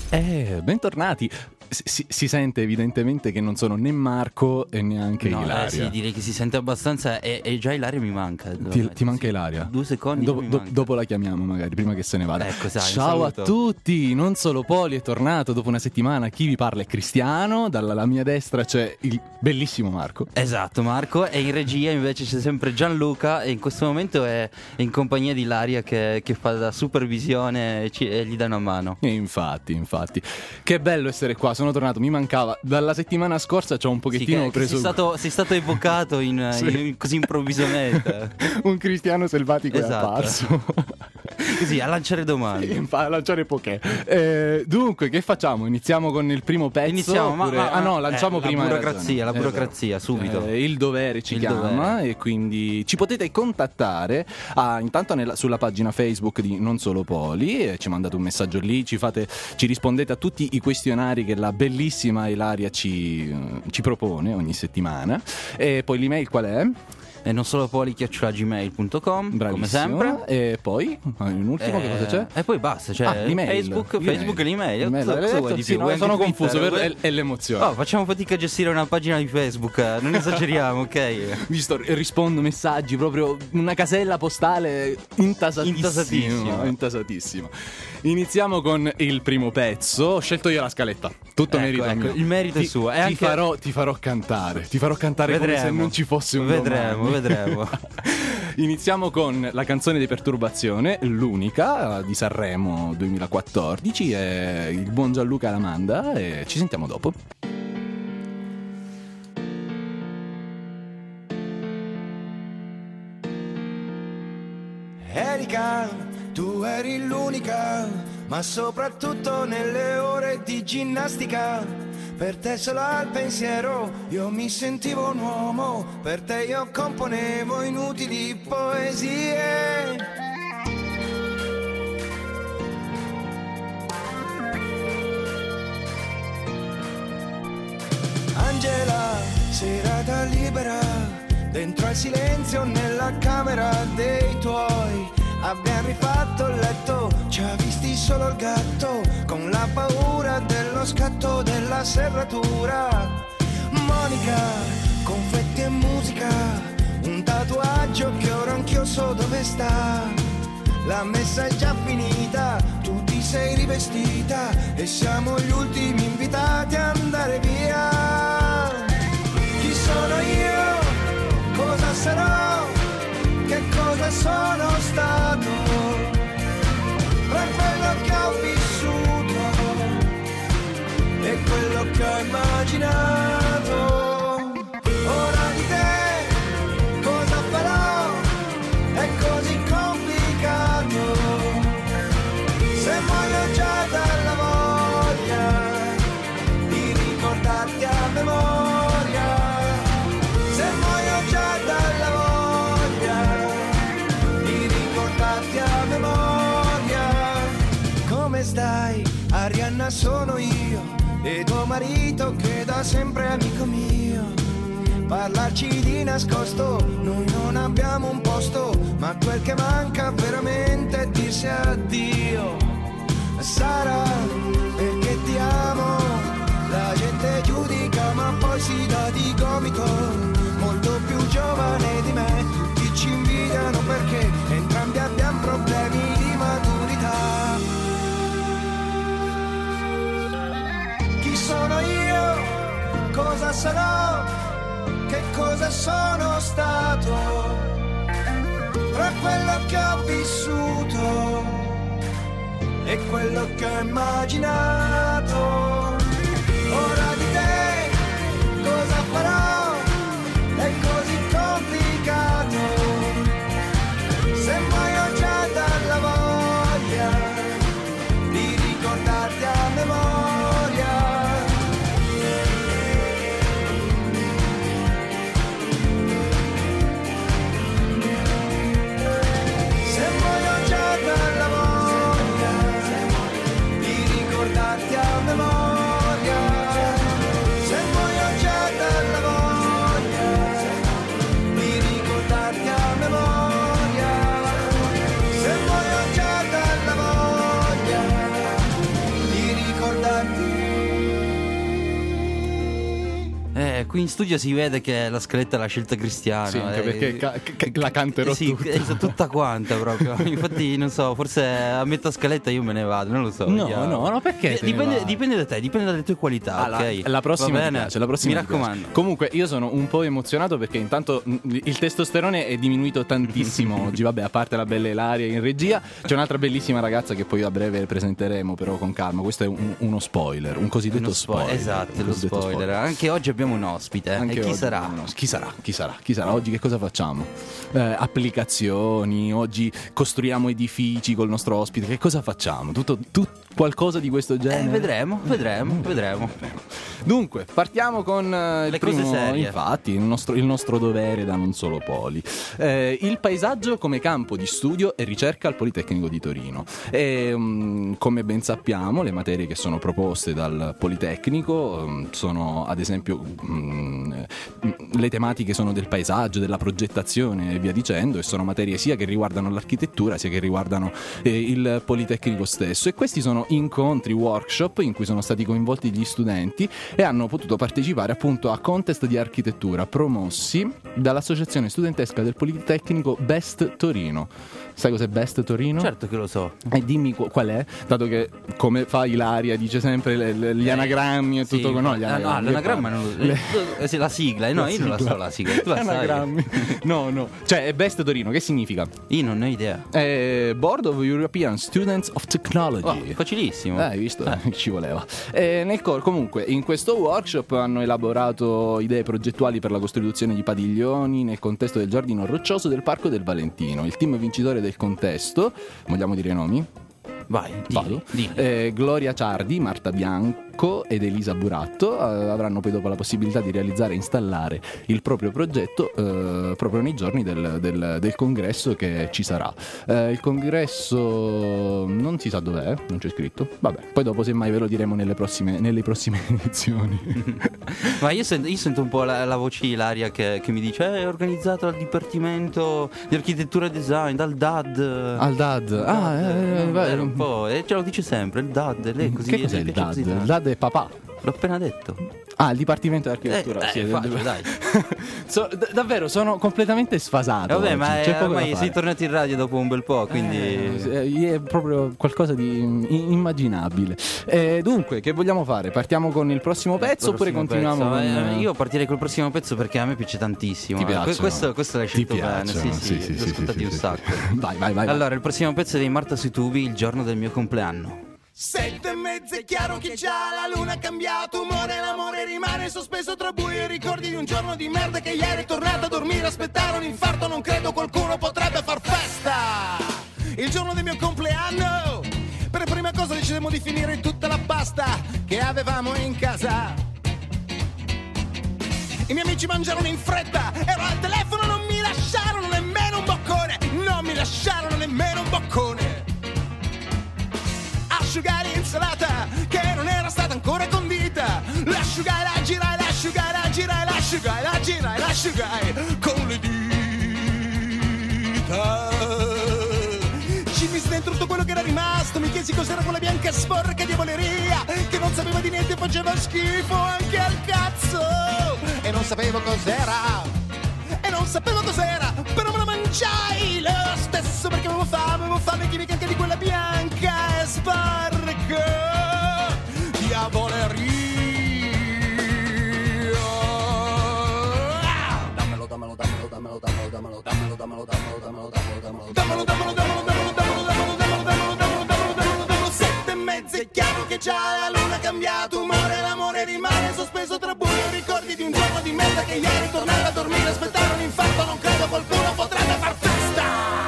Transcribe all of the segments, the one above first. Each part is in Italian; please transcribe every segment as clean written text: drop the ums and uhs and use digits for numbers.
Bentornati. Si sente evidentemente che non sono né Marco e neanche Ilaria. Sì, direi che si sente abbastanza. E già Ilaria mi manca. Ti manca Ilaria? 2 secondi. Dopo la chiamiamo, magari, prima che se ne vada. Ecco, sai, ciao a tutti, Non Solo Poli è tornato dopo una settimana. Chi vi parla è Cristiano. Dalla mia destra c'è il bellissimo Marco. Esatto, Marco. E in regia invece c'è sempre Gianluca. E in questo momento è in compagnia di Ilaria che fa da supervisione e gli dà una mano. E infatti. Che bello essere qua. Sono tornato, mi mancava. Dalla settimana scorsa c'ho un pochettino preso. Sei stato evocato così improvvisamente. Un Cristiano selvatico è apparso. Così, a lanciare domande. A lanciare poké. Dunque, che facciamo? Iniziamo con il primo pezzo? Iniziamo, lanciamo prima la burocrazia, subito. Il dovere ci chiama. E quindi ci potete contattare intanto sulla pagina Facebook di Non Solo Poli. Ci mandate un messaggio lì, ci rispondete a tutti i questionari che la bellissima Ilaria ci propone ogni settimana. E poi l'email qual è? E non solo poli@gmail.com, come sempre. E poi un ultimo che cosa c'è? E poi basta, Facebook e l'email. Sono confuso, è l'emozione. Facciamo fatica a gestire una pagina di Facebook, non esageriamo, ok? Visto, rispondo messaggi, proprio una casella postale intasatissima. Iniziamo con il primo pezzo. Ho scelto io la scaletta. Tutto merito mio. Il merito è suo. Ti farò cantare come se non ci fosse un Vedremo. Iniziamo con la canzone di Perturbazione, l'unica di Sanremo 2014. È il buon Gianluca la manda e ci sentiamo dopo. Erika, tu eri l'unica, ma soprattutto nelle ore di ginnastica. Per te solo al pensiero io mi sentivo un uomo, per te io componevo inutili poesie. Angela, serata libera, dentro al silenzio nella camera dei tuoi. Abbiamo rifatto il letto, ci ha visti solo il gatto, con la paura dello scatto della serratura. Monica, confetti e musica, un tatuaggio che ora anch'io so dove sta. La messa è già finita, tu ti sei rivestita e siamo gli ultimi invitati a andare via. Chi sono io? Cosa sarò? Che cosa sono stato? Tra quello che ho vissuto e quello che ho immaginato. Ora di te cosa farò? È così complicato. Se muoio già dalla voglia di ricordarti a memoria. Se muoio già dalla voglia a memoria. Come stai? Arianna sono io e tuo marito che da sempre è amico mio. Parlarci di nascosto, noi non abbiamo un posto, ma quel che manca veramente è dirsi addio. Sarà perché ti amo, la gente giudica ma poi si dà di gomito. Molto più giovane di me, tutti ci invidiano perché entrambi abbiamo problemi di maturità. Chi sono io? Cosa sarò? Che cosa sono stato? Tra quello che ho vissuto e quello che ho immaginato. Ora di te cosa farò? È così complicato. Se muoio già dalla voglia di ricordarti a memoria. Se muoio già dalla voglia di ricordarti a memoria. qui in studio si vede che la scaletta l'ha scelta Cristiano. Sì, anche perché la canterò tutta quanta proprio. Infatti, non so, forse a metà scaletta io me ne vado, non lo so. No, perché? Dipende da te, dipende dalle tue qualità. Ok, la prossima ti piace, la prossima mi raccomando. Comunque, io sono un po' emozionato perché intanto il testosterone è diminuito tantissimo oggi. Vabbè, a parte la bella Ilaria in regia, c'è un'altra bellissima ragazza che poi a breve presenteremo, però con calma. Questo è uno spoiler, un cosiddetto spoiler. Esatto, lo spoiler. Anche oggi abbiamo un ospite. E chi sarà? Chi sarà? Oggi che cosa facciamo? Applicazioni, oggi costruiamo edifici col nostro ospite. Che cosa facciamo? Qualcosa di questo genere? Vedremo. Dunque, partiamo con le cose serie. Infatti, il nostro dovere da Non Solo Poli. Il paesaggio come campo di studio e ricerca al Politecnico di Torino. Come ben sappiamo, le materie che sono proposte dal Politecnico sono, ad esempio, le tematiche sono del paesaggio, della progettazione e via dicendo, e sono materie sia che riguardano l'architettura sia che riguardano il Politecnico stesso, e questi sono incontri, workshop in cui sono stati coinvolti gli studenti e hanno potuto partecipare appunto a contest di architettura promossi dall'associazione studentesca del Politecnico Best Torino. Sai cos'è Best Torino? Certo che lo so. Dimmi qual è, dato che come fa Ilaria dice sempre gli anagrammi e sì, tutto. No, l'anagramma non lo sì, la sigla, io non la so la sigla. Tu la anagrammi. No. Cioè è Best Torino, che significa? Io non ho idea. Board of European Students of Technology. Facilissimo. Hai visto? Ci voleva. Comunque, in questo workshop hanno elaborato idee progettuali per la costruzione di padiglioni nel contesto del giardino roccioso del Parco del Valentino. Il team vincitore del contesto, vogliamo dire i nomi? Vai, vado. Dilli. Gloria Ciardi, Marta Bianco ed Elisa Buratto avranno poi dopo la possibilità di realizzare e installare il proprio progetto proprio nei giorni del congresso che ci sarà. Il congresso non si sa dov'è, non c'è scritto. Vabbè, poi dopo semmai ve lo diremo nelle prossime edizioni. Ma io sento un po' la voce di Ilaria che mi dice è organizzato dal Dipartimento di Architettura e Design, dal DAD. Al DAD? Un po', ce lo dice sempre, il DAD. Lei così. Che cos'è il DAD? Il DAD è papà. L'ho appena detto. Il Dipartimento di Architettura. Sì, facile, dai. Davvero, sono completamente sfasato. Vabbè, oggi. ma ormai sei tornato in radio dopo un bel po', quindi è proprio qualcosa di immaginabile. Dunque, che vogliamo fare? Partiamo con il prossimo pezzo oppure continuiamo? Io partirei col prossimo pezzo perché a me piace tantissimo. Ti piace? Questo l'hai scelto bene. Sì, l'ho ascoltato un sacco. Vai. Allora, il prossimo pezzo è di Marta sui tubi, Il giorno del mio compleanno. 7:30 è chiaro che già la luna ha cambiato umore, l'amore rimane sospeso tra buio e ricordi di un giorno di merda che ieri è tornato a dormire, aspettare un infarto, non credo qualcuno potrebbe far festa. Il giorno del mio compleanno, per prima cosa decidemmo di finire tutta la pasta che avevamo in casa. I miei amici mangiarono in fretta, ero al telefono, non mi lasciarono nemmeno un boccone, asciugare l'insalata che non era stata ancora condita, l'asciugai, la girai, l'asciugai, la girai, l'asciugai, la girai, l'asciugai con le dita. Ci misi dentro tutto quello che era rimasto, mi chiesi cos'era quella bianca sporca diavoleria che non sapeva di niente e faceva schifo anche al cazzo. E non sapevo cos'era, però me la mangiai lo stesso perché avevo fame chimica anche di quella bianca e sporca diavoleria. Sette e mezza è chiaro che già la luna ha cambiato umore, l'amore rimane sospeso tra buio e ricordi di un giorno di merda che ieri tornava a dormire, aspettare un infarto, non credo qualcuno potrebbe far festa.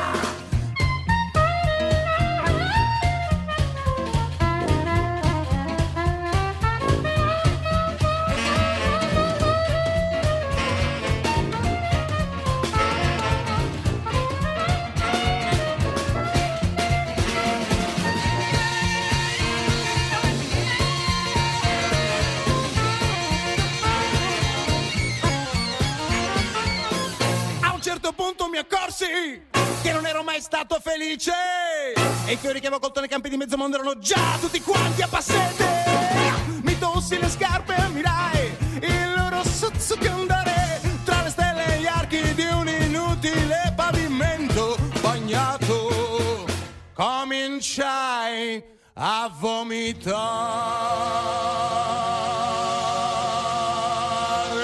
Mi accorsi che non ero mai stato felice e i fiori che avevo colto nei campi di mezzo mondo erano già tutti quanti a passete. Mi tossi le scarpe e mirai il rosso cazzo che andare tra le stelle e gli archi di un inutile pavimento bagnato. Cominciai a vomitare.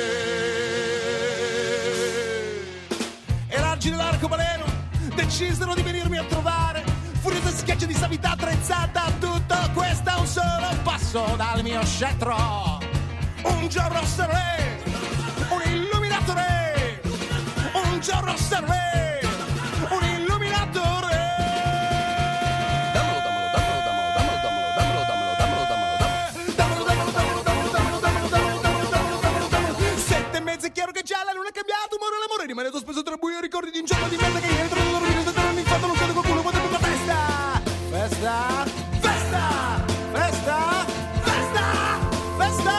E raggi dell'arcobaleno decisero di venirmi a trovare. Furiose schiacce di savità attrezzata, tutto questo a un solo passo dal mio scettro. Un giorno osservé un illuminatore, un giorno osservé un illuminatore. Sette e mezza è chiaro che già la luna è cambiata, umore l'amore rimane sospeso tra buio e ricordi di un giorno di merda che entra nella rovina del trono infatto, non credo qualcuno potrebbe una festa. Festa, festa, festa, festa, festa.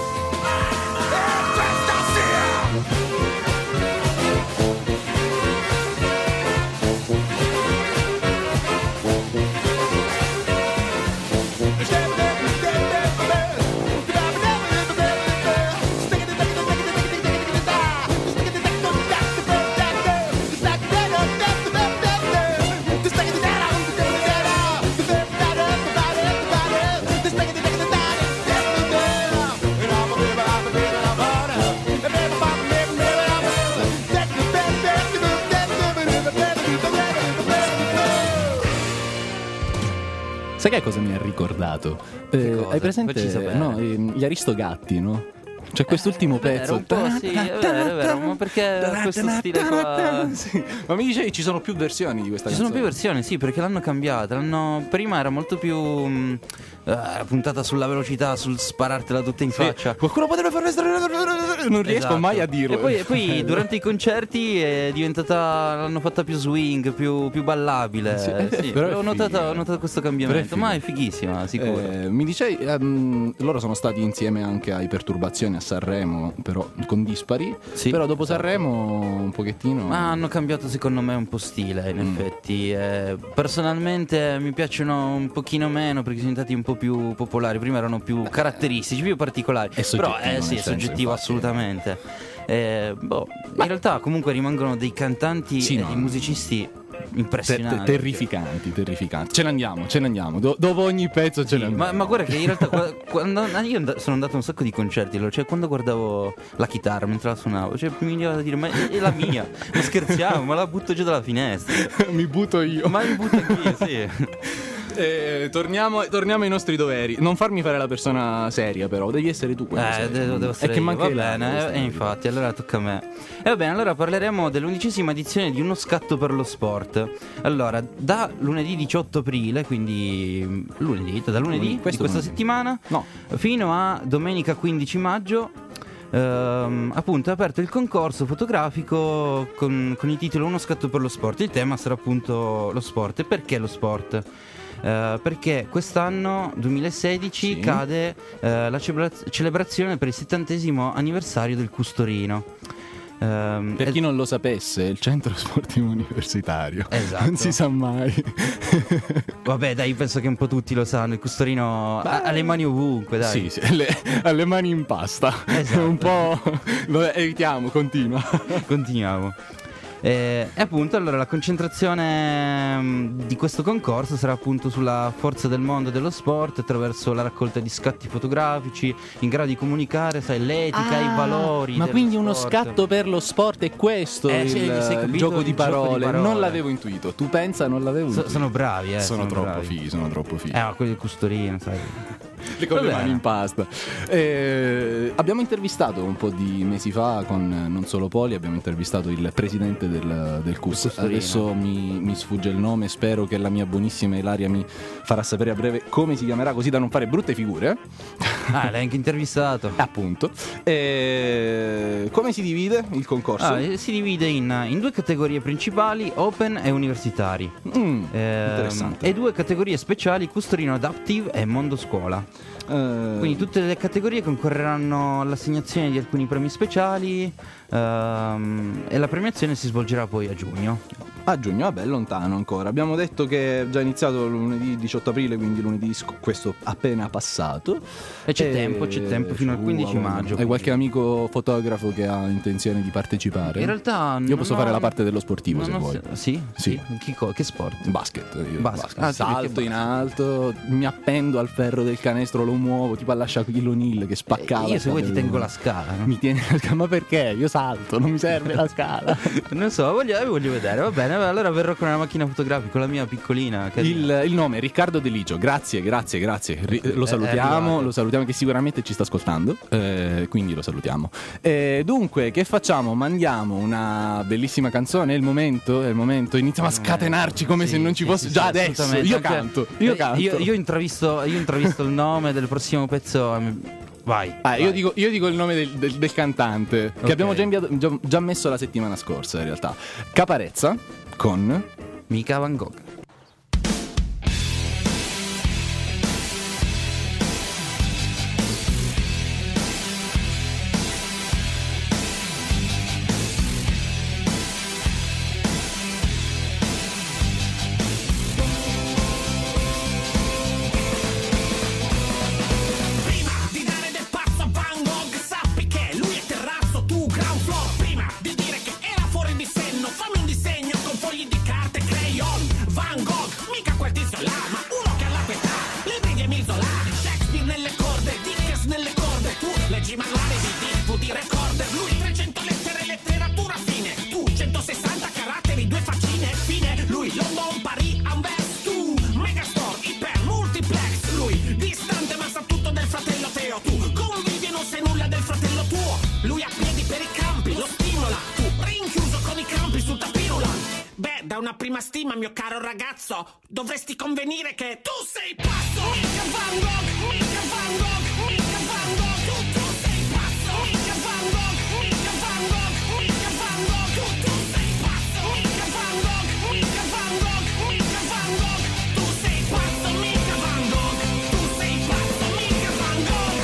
Sai che cosa mi ha ricordato? Hai presente gli Aristogatti, no? C'è quest'ultimo pezzo. Un po', sì, è vero, ma perché questo stile qua? Sì. Ma mi dicevi ci sono più versioni di questa canzone? Ci sono più versioni, sì, perché l'hanno cambiata. Prima era molto più puntata sulla velocità, sul sparartela tutta in faccia. Qualcuno potrebbe fare non riesco mai a dirlo. E poi durante i concerti è diventata, l'hanno fatta più swing, più ballabile. Sì, però ho notato questo cambiamento, ma è fighissima, sicuro. Mi dicevi, loro sono stati insieme anche ai Perturbazioni a Sanremo, però con dispari. Sì, però dopo Sanremo un pochettino. Ma hanno cambiato secondo me un po' stile, in effetti. Personalmente mi piacciono un pochino meno perché sono diventati un po' più popolari. Prima erano più caratteristici, più particolari. Però sì, è soggettivo assolutamente. In realtà comunque rimangono dei cantanti e dei musicisti impressionanti, terrificanti. Ce ne andiamo. Dopo ogni pezzo ce ne andiamo. Ma guarda che in realtà quando io sono andato a un sacco di concerti, cioè quando guardavo la chitarra mentre la suonavo, cioè mi veniva da dire ma è la mia, ma scherziamo, ma la butto giù dalla finestra. Mi butto io. Ma mi butto anch'io, sì. Torniamo ai nostri doveri. Non farmi fare la persona seria, però devi essere tu. Devo essere che io. manca Va bene, infatti, allora tocca a me. E va bene, allora parleremo dell'11ª edizione di Uno Scatto per lo Sport. Allora, da lunedì 18 aprile, quindi da lunedì di questa settimana, fino a domenica 15 maggio. Appunto è aperto il concorso fotografico con il titolo Uno scatto per lo sport. Il tema sarà appunto lo sport. E perché lo sport? Perché quest'anno 2016 cade la celebrazione per il 70° anniversario del Custorino. Per chi non lo sapesse, il centro sportivo universitario. Esatto. Non si sa mai. Vabbè, dai, penso che un po' tutti lo sanno. Il Custorino ha le mani ovunque, dai. Sì, ha le mani in pasta. Esatto. Un po' lo evitiamo, Continuiamo. E appunto allora la concentrazione di questo concorso sarà appunto sulla forza del mondo dello sport attraverso la raccolta di scatti fotografici in grado di comunicare, sai, l'etica, i valori. Ma quindi uno scatto per lo sport è questo il gioco di parole. Non l'avevo intuito. Tu pensa, non l'avevo intuito. Sono bravi, sono troppo fighi. Ma quelli del Custorino, sai. Con le mani in pasta. Abbiamo intervistato un po' di mesi fa con Non Solo Poli, abbiamo intervistato il presidente del CUS. Adesso mi sfugge il nome, spero che la mia buonissima Ilaria mi farà sapere a breve come si chiamerà, così da non fare brutte figure. L'hai anche intervistato. Appunto. Come si divide il concorso? Si divide in due categorie principali, open e universitari. Interessante. E due categorie speciali, Custorino Adaptive e Mondo Scuola. Quindi tutte le categorie concorreranno all'assegnazione di alcuni premi speciali, e la premiazione si svolgerà poi a giugno. A giugno, vabbè, lontano ancora. Abbiamo detto che è già iniziato lunedì 18 aprile, quindi lunedì questo appena passato. E c'è tempo fino al 15 maggio. Hai qualche amico fotografo che ha intenzione di partecipare? In realtà io posso fare la parte dello sportivo se vuoi. Sì? Che sport? Basket. Salto in alto, mi appendo al ferro del canestro, lo muovo tipo alla Shaquille O'Neal che spaccava. Io se vuoi ti tengo la scala, no? Mi tieni la scala? Ma perché? Io salto, non mi serve la scala. Non so, voglio vedere. Va bene, allora verrò con una macchina fotografica, la mia piccolina. Il nome è Riccardo De Licio. Grazie. Lo salutiamo che sicuramente ci sta ascoltando, quindi lo salutiamo. Dunque, che facciamo? Mandiamo una bellissima canzone. È il momento. Iniziamo a scatenarci come se non ci fosse già adesso. Io canto. Io intravisto il nome del prossimo pezzo. Vai. Io dico il nome del cantante, okay, che abbiamo già messo la settimana scorsa in realtà. Caparezza con Mica Van Gogh. Una prima stima, mio caro ragazzo, dovresti convenire che tu sei pazzo. Mica Van Gogh, mica Van Gogh, mica Van Gogh, tu sei pazzo. Mica Van Gogh, mica Van Gogh, mica Van Gogh, tu sei pazzo. Mica Van Gogh, mica Van Gogh, mica Van Gogh, tu sei pazzo. Mica Van Gogh, tu sei pazzo. Mica Van Gogh.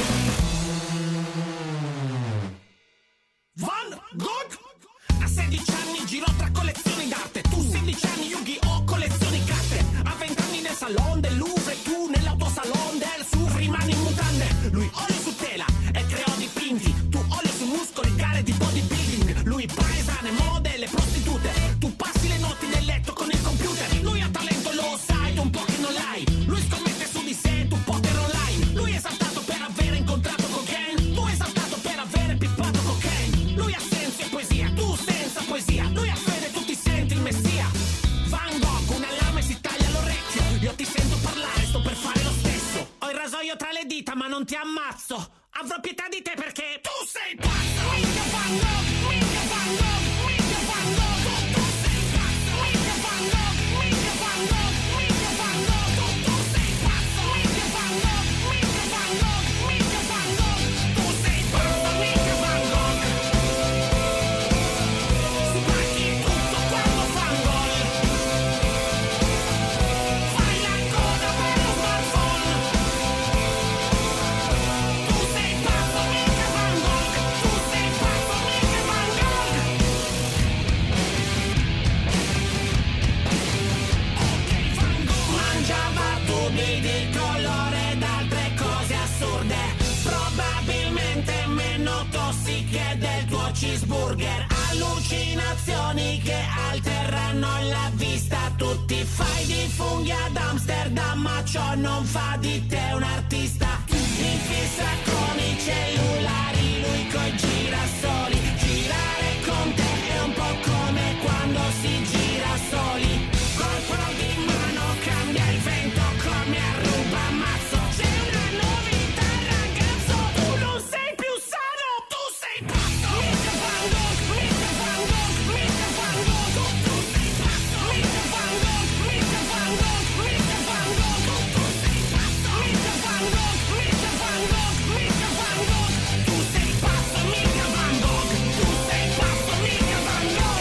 Van Gogh? A 16 anni girò tra collezioni d'arte. Tu 16 anni Yu-Gi-Oh! Collezioni carte. A 20 anni nel salon del Louvre, tu nell'autosalon del Sur rimani in mutande. Lui olio su tela e creò dipinti. Tu olio su muscoli, gare di bodybuilding. Lui paesane, mode, le prostitute. Tu passi le notti nel letto con il computer. Lui ha talento, lo sai, tu un po' che non l'hai. Lui scommette su di sé, tu poker online. Lui è esaltato per aver incontrato cocaine. Tu è esaltato per aver pippato cocaine. Lui ha senso e poesia, tu senza poesia. Lui ha fede, tu ti senti il messia. Van Gogh, un allarme si taglia l'orecchio. Io ti sento parlare, sto per fare lo stesso. Ho il rasoio tra le dita ma non ti ammazzo. Avrò pietà di te perché tu sei pazzo. Mica Van Gogh, mica Van Gogh, mica Van Gogh, tu sei pazzo. Mica Van Gogh, mica Van Gogh, mica Van Gogh, tu sei pazzo. Mica Van Gogh, mica Van Gogh, mica Van Gogh, tu sei pazzo. Mica Van Gogh. Spacchi tutto quando Van Gogh. Fai la coda per lo smartphone. Tu sei pazzo, mica Van Gogh. Tu sei pazzo, mica Van Gogh. Ok, Van Gogh. Mangiava tubi di colore ed altre cose assurde. Probabilmente meno tossiche del tuo cheeseburger. Allucinazioni che alterano la vista. Tu ti fai di funghi ad Amsterdam, ma ciò non fa di te un artista. In fissa con i cellulari, lui coi girasoli. Girare con te è un po' come quando si gira soli. Colpo di mano cambia il vento come a ruba mazzo. C'è una novità ragazzo, tu non sei più sano, tu sei pazzo. Mica Van Gogh, mica Van Gogh, mica Van Gogh, tu sei pazzo. Mica Van Gogh, mica Van Gogh, mica Van Gogh, tu sei pazzo. Mica Van Gogh, mica Van Gogh, mica Van Gogh, tu sei pazzo. Mica Van Gogh, tu sei pazzo. Mica Van Gogh.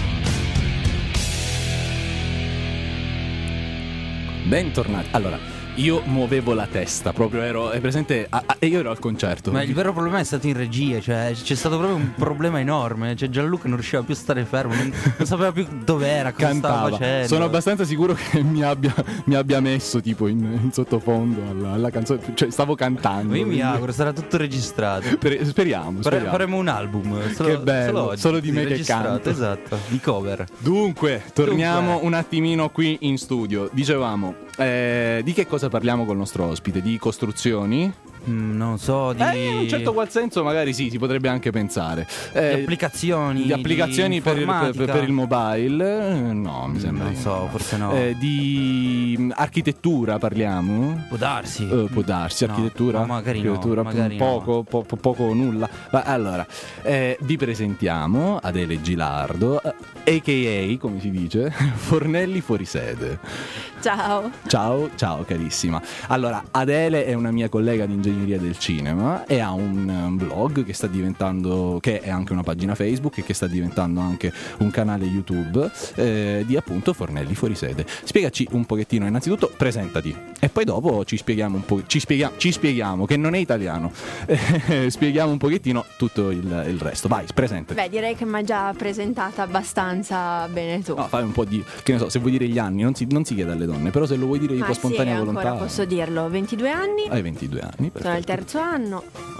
Bentornati. Allora, io muovevo la testa, proprio è presente, e io ero al concerto. Ma il vero problema è stato in regia, cioè c'è stato proprio un problema enorme, cioè Gianluca non riusciva più a stare fermo, non sapeva più dov'era, cosa cantava. stava facendo. Sono abbastanza sicuro che mi abbia messo tipo in sottofondo alla canzone, cioè stavo cantando. Io mi auguro, sarà tutto registrato. Speriamo. Faremo un album che bello, solo di me che canto. Esatto, di cover. Dunque, torniamo un attimino qui in studio. Dicevamo, di che cosa parliamo col nostro ospite? Di costruzioni? Non so, di in un certo qual senso magari sì, si potrebbe anche pensare. Di applicazioni. Di applicazioni per il mobile? No, mi sembra. Non so, forse no. Di architettura parliamo? Può darsi. Può darsi, architettura? No, magari architettura, no. Magari poco o nulla. Ma allora, vi presentiamo Adele Gilardo, a.k.a. come si dice, Fornelli fuori sede. Ciao carissima. Allora, Adele è una mia collega di ingegneria del cinema e ha un blog che sta diventando, che è anche una pagina Facebook e che sta diventando anche un canale YouTube di appunto Fornelli fuori sede. Spiegaci un pochettino, innanzitutto presentati e poi dopo ci spieghiamo un po', ci spieghiamo che non è italiano, spieghiamo un pochettino tutto il resto. Vai, presentati. Beh, direi che mi ha già presentata abbastanza bene tu. No, fai un po' di, che ne so, se vuoi dire gli anni, non si chiede alle donne, però se lo vuoi dire di tua spontanea volontà. Ancora posso dirlo, 22 anni. Hai 22 anni, perfetto. Sono al terzo anno.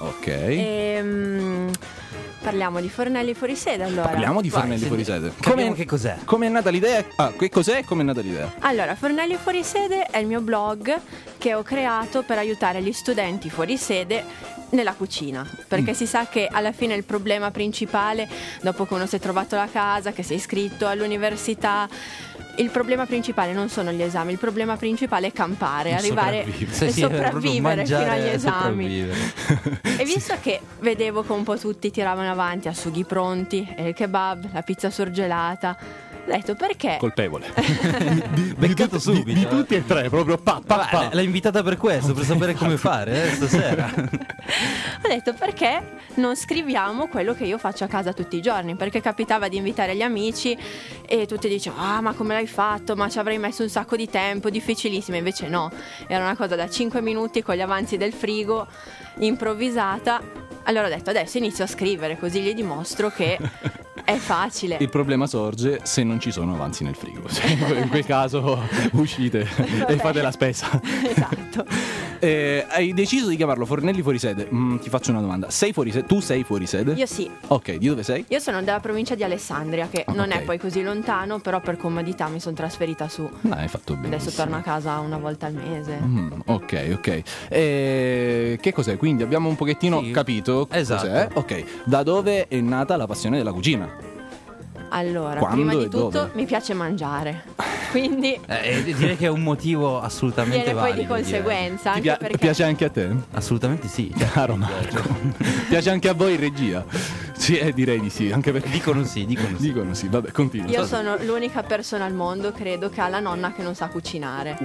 Ok. Parliamo di Fornelli fuori sede, allora. Parliamo di Fornelli fuori sede. Che cos'è? Come è nata l'idea? Che cos'è e come è nata l'idea? Allora, Fornelli fuori sede è il mio blog che ho creato per aiutare gli studenti fuori sede nella cucina, perché si sa che alla fine il problema principale, dopo che uno si è trovato la casa, che si è iscritto all'università, il problema principale non sono gli esami, il problema principale è campare, arrivare e sopravvivere fino agli esami. E visto che vedevo che un po' tutti tiravano avanti a sughi pronti, il kebab, la pizza surgelata, ho detto perché? Colpevole. Beccato subito. Di tutti e tre, proprio pa. L'hai invitata per questo, per sapere come fare stasera. Ho detto perché non scriviamo quello che io faccio a casa tutti i giorni, perché capitava di invitare gli amici e tutti dicevano ma come l'hai fatto, ma ci avrei messo un sacco di tempo, difficilissimo. Invece no, era una cosa da 5 minuti con gli avanzi del frigo, improvvisata. Allora ho detto adesso inizio a scrivere, così gli dimostro che è facile. Il problema sorge se non ci sono avanzi nel frigo. In quel caso uscite e fate la spesa. Esatto. Hai deciso di chiamarlo Fornelli fuori sede. Ti faccio una domanda. Sei fuori sede? Tu sei fuori sede? Io sì. Ok, di dove sei? Io sono della provincia di Alessandria, che non è poi così lontano, però per comodità mi sono trasferita su. No, hai fatto benissimo. Adesso torno a casa una volta al mese. Ok. Che cos'è? Quindi abbiamo un pochettino capito esatto. Cos'è. Ok, da dove è nata la passione della cucina? Allora, quando prima di e tutto dove? mi piace mangiare, quindi direi che è un motivo assolutamente viene valido. poi di conseguenza. Anche perché Piace anche a te? Assolutamente sì. Caro Marco. Piace anche a voi in regia? Sì, direi di sì, anche perché dicono sì. Dicono sì, vabbè, continua. Io sono l'unica persona al mondo, credo, che ha la nonna che non sa cucinare.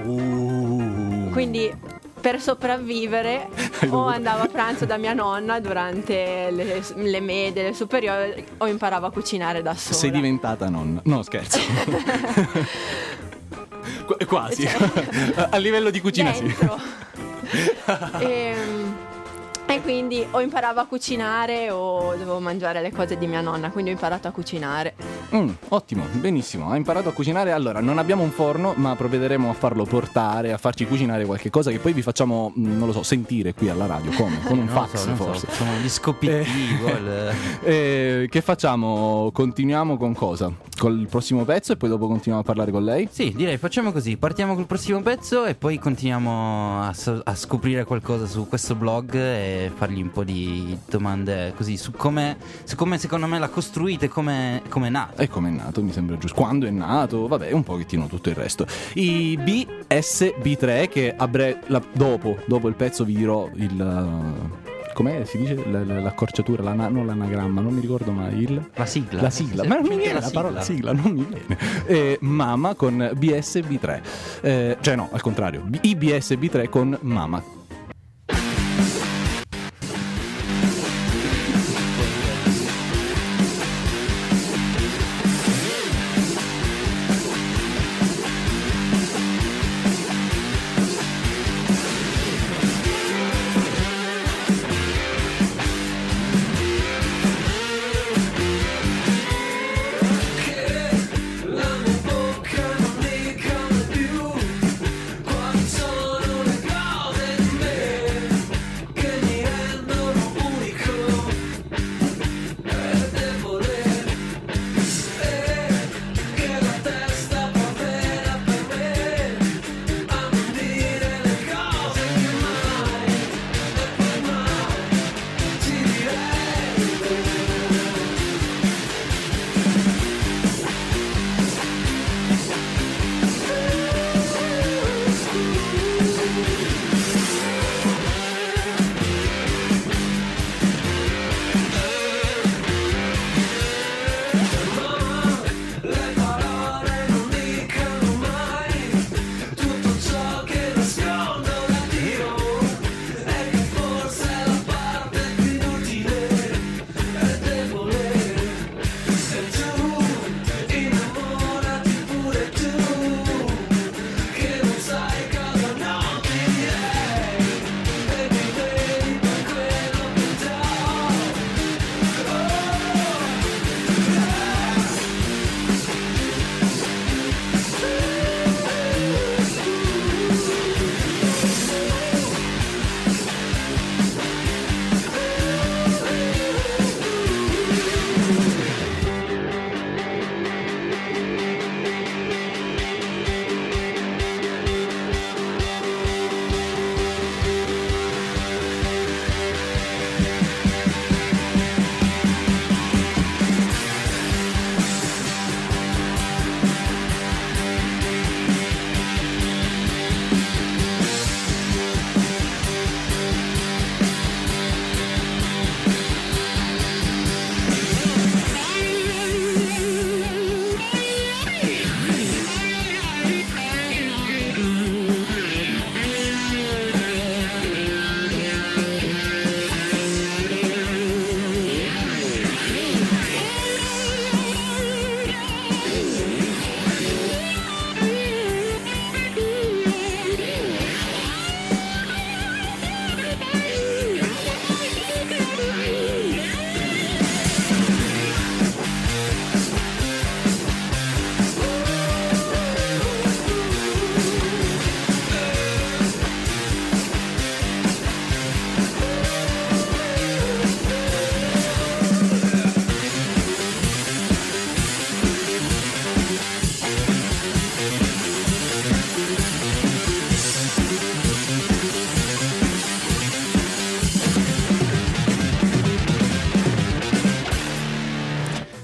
Quindi per sopravvivere o andavo a pranzo da mia nonna durante le medie, le superiori, o imparavo a cucinare da sola. Sei diventata nonna? No, scherzo. Quasi. A livello di cucina dentro. E quindi o imparavo a cucinare o dovevo mangiare le cose di mia nonna, quindi ho imparato a cucinare. Ottimo, benissimo, hai imparato a cucinare. Allora, non abbiamo un forno, ma provvederemo a farlo portare, a farci cucinare qualche cosa che poi vi facciamo, non lo so, sentire qui alla radio. Come? Con un fax, forse. Sono gli scoppietti. Che facciamo? Continuiamo con cosa? Col prossimo pezzo e poi dopo continuiamo a parlare con lei? Sì, direi facciamo così, partiamo col prossimo pezzo e poi continuiamo a scoprire qualcosa su questo blog e fargli un po' di domande così su come secondo me l'ha costruita e come è nato. E come è nato, mi sembra giusto. Quando è nato, vabbè, un pochettino tutto il resto. I BSB3 che dopo il pezzo vi dirò com'è si dice l'accorciatura, non l'anagramma, non mi ricordo mai la sigla. Ma non mi viene la parola sigla, non mi viene. Mama con BSB3. Cioè no, al contrario, i BSB3 con Mama.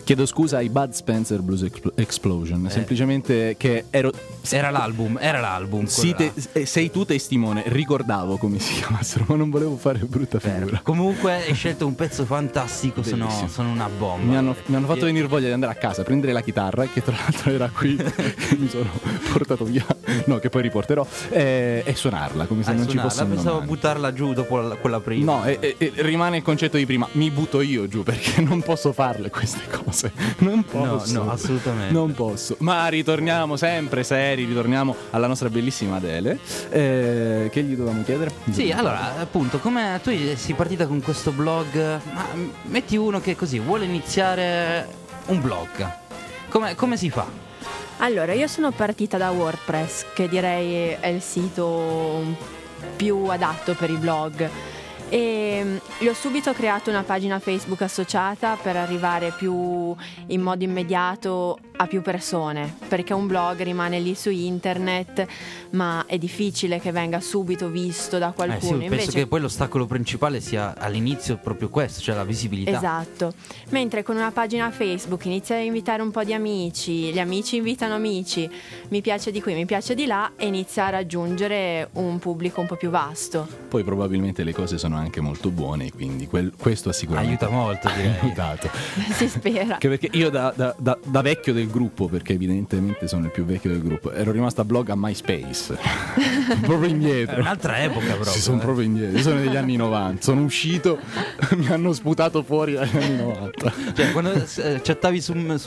Chiedo scusa ai Bud Spencer Blues Explosion, semplicemente che era l'album. Sei tu testimone, ricordavo come si chiamassero, ma non volevo fare brutta figura. Comunque hai scelto un pezzo fantastico, sono una bomba. Mi hanno fatto venire voglia di andare a casa, prendere la chitarra, che tra l'altro era qui, che mi sono portato via, no, che poi riporterò, e suonarla come se non ci fosse un pensavo domani. buttarla giù dopo quella prima. No, rimane il concetto di prima, mi butto io giù perché non posso farle queste cose. Non posso. No, assolutamente. Non posso. Ma ritorniamo sempre seri, ritorniamo alla nostra bellissima Adele. Che gli dovevamo chiedere? Sì, allora, appunto, come tu sei partita con questo blog, ma metti uno che così vuole iniziare un blog. Come si fa? Allora, io sono partita da WordPress, che direi è il sito più adatto per i blog. E gli ho subito creato una pagina Facebook associata per arrivare più in modo immediato a più persone, perché un blog rimane lì su internet ma è difficile che venga subito visto da qualcuno. Sì, penso che poi l'ostacolo principale sia all'inizio proprio questo, cioè la visibilità. Esatto, mentre con una pagina Facebook inizi a invitare un po' di amici, gli amici invitano amici, mi piace di qui, mi piace di là, e inizia a raggiungere un pubblico un po' più vasto. Poi probabilmente le cose sono anche molto buone, quindi questo ha sicuramente aiuta molto, direi. Aiutato. Si spera. Anche perché io da vecchio del gruppo, perché evidentemente sono il più vecchio del gruppo, ero rimasto a blog a MySpace. Proprio indietro. È un'altra epoca proprio. Sì, sono proprio indietro. Io sono degli anni 90. Sono uscito, mi hanno sputato fuori dagli anni 90. Cioè, quando chattavi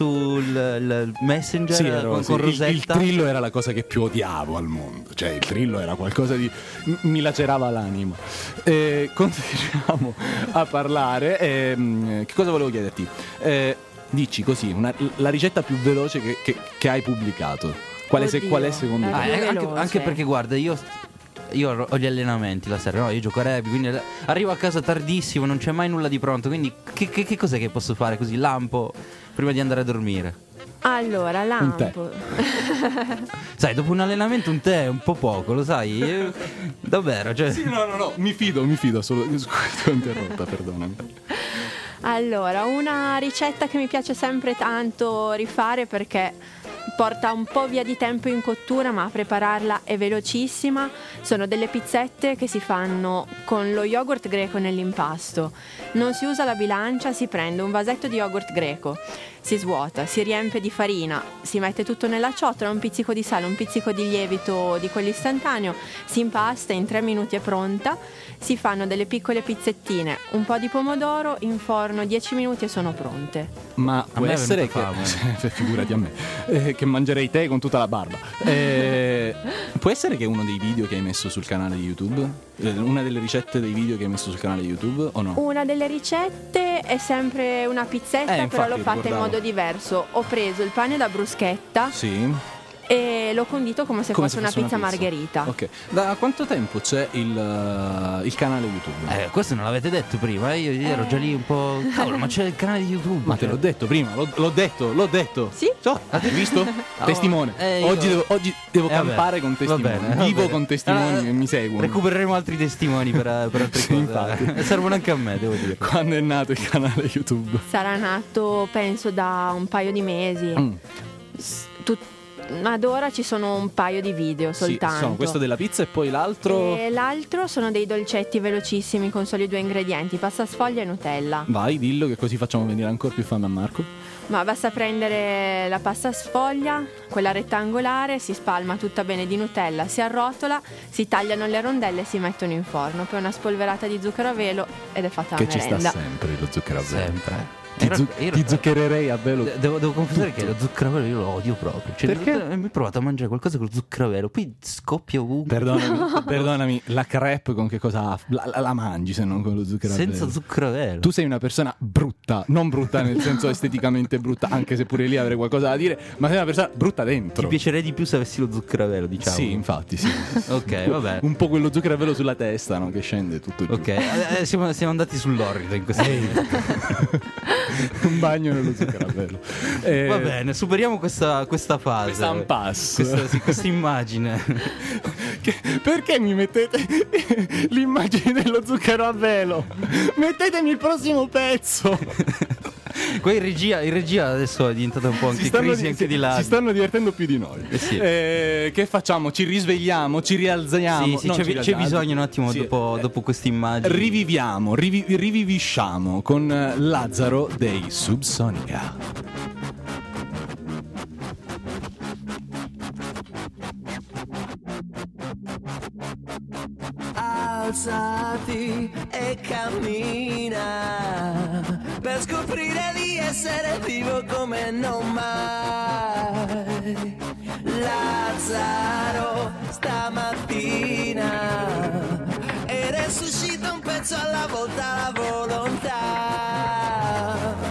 sul Messenger, sì, con Rosetta. Il Trillo era la cosa che più odiavo al mondo. Cioè, il Trillo era qualcosa di. Mi lacerava l'anima. Continuiamo a parlare. Che cosa volevo chiederti? Dici così, la ricetta più veloce che hai pubblicato. Qual è secondo te? Anche perché guarda, io ho gli allenamenti la sera, no? Io gioco a rugby, quindi arrivo a casa tardissimo, non c'è mai nulla di pronto, quindi che cos'è che posso fare così lampo prima di andare a dormire? Allora, lampo. Sai, dopo un allenamento un tè è un po' poco, lo sai? Davvero, cioè. Sì, no, mi fido solo. Scusa, ti ho interrotta, perdonami. Allora, una ricetta che mi piace sempre tanto rifare perché porta un po' via di tempo in cottura, ma a prepararla è velocissima, sono delle pizzette che si fanno con lo yogurt greco nell'impasto. Non si usa la bilancia, si prende un vasetto di yogurt greco, si svuota, si riempie di farina, si mette tutto nella ciotola, un pizzico di sale, un pizzico di lievito di quell'istantaneo, si impasta, in 3 minuti è pronta. Si fanno delle piccole pizzettine, un po' di pomodoro, in forno 10 minuti e sono pronte. Ma può essere che figurati a me, che mangerei tè con tutta la barba. Può essere che uno dei video che hai messo sul canale di YouTube, una delle ricette dei video che hai messo sul canale di YouTube, o no? Una delle ricette è sempre una pizzetta, infatti, però l'ho fatta in modo diverso. Ho preso il pane da bruschetta. Sì. E l'ho condito come se fosse una pizza margherita. Ok. Da quanto tempo c'è il canale YouTube? Questo non l'avete detto prima. Io ero già lì un po'. Cavolo, ma c'è il canale di YouTube. Ma te l'ho detto prima, l'ho detto. Sì? Hai visto? Testimone. Oggi devo campare con testimoni. Vivo con testimoni che mi seguono. Recupereremo altri testimoni per altre cose. Infatti. Servono anche a me, devo dire. Quando è nato il canale YouTube? Sarà nato, penso, da un paio di mesi. Ad ora ci sono un paio di video soltanto. Sì, sono questo della pizza e poi l'altro. E l'altro sono dei dolcetti velocissimi con soli 2 ingredienti: pasta sfoglia e Nutella. Vai, dillo, che così facciamo venire ancora più fame a Marco. Ma basta prendere la pasta sfoglia, quella rettangolare, si spalma tutta bene di Nutella, si arrotola, si tagliano le rondelle e si mettono in forno. Poi una spolverata di zucchero a velo ed è fatta la merenda. Che ci sta sempre lo zucchero a velo. Sempre. Ti zucchererei a velo. Devo confessare che lo zucchero a velo io lo odio proprio. Cioè, perché? Mi ho provato a mangiare qualcosa con lo zucchero a velo, poi scoppia ovunque. Perdonami, la crepe con che cosa la mangi se non con lo zucchero a velo? Senza zucchero a velo. Tu sei una persona brutta, non brutta nel senso esteticamente brutta, anche se pure lì avrei qualcosa da dire, ma sei una persona brutta dentro. Ti piacerei di più se avessi lo zucchero a velo, diciamo. Sì, infatti, sì. Ok, vabbè. Un po' quello zucchero a velo sulla testa, no? Che scende tutto giù. Ok, siamo andati sull'orrido in questo momento. Un bagno nello zucchero a velo. Va bene, superiamo questa fase. Questa impasse. Questa immagine. Perché mi mettete l'immagine dello zucchero a velo? Mettetemi il prossimo pezzo. Qua in regia adesso è diventata un po' anche crisi anche di là. Si stanno divertendo più di noi. Sì. Che facciamo? Ci risvegliamo, ci rialziamo. Sì, c'è bisogno un attimo dopo questa immagine. Rivivisciamo con Lazzaro dei Subsonica. Alzati e cammina per scoprire di essere vivo come non mai. Lazzaro stamattina e resuscita un pezzo alla volta la volontà.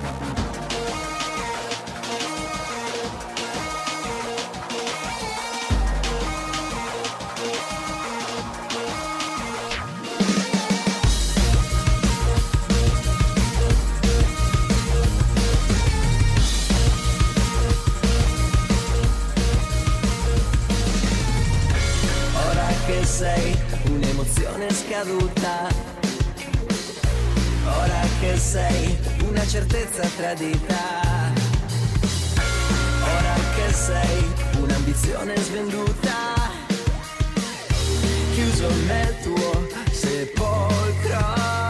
Sei un'emozione scaduta, ora che sei una certezza tradita, ora che sei un'ambizione svenduta, chiuso nel tuo sepolcro.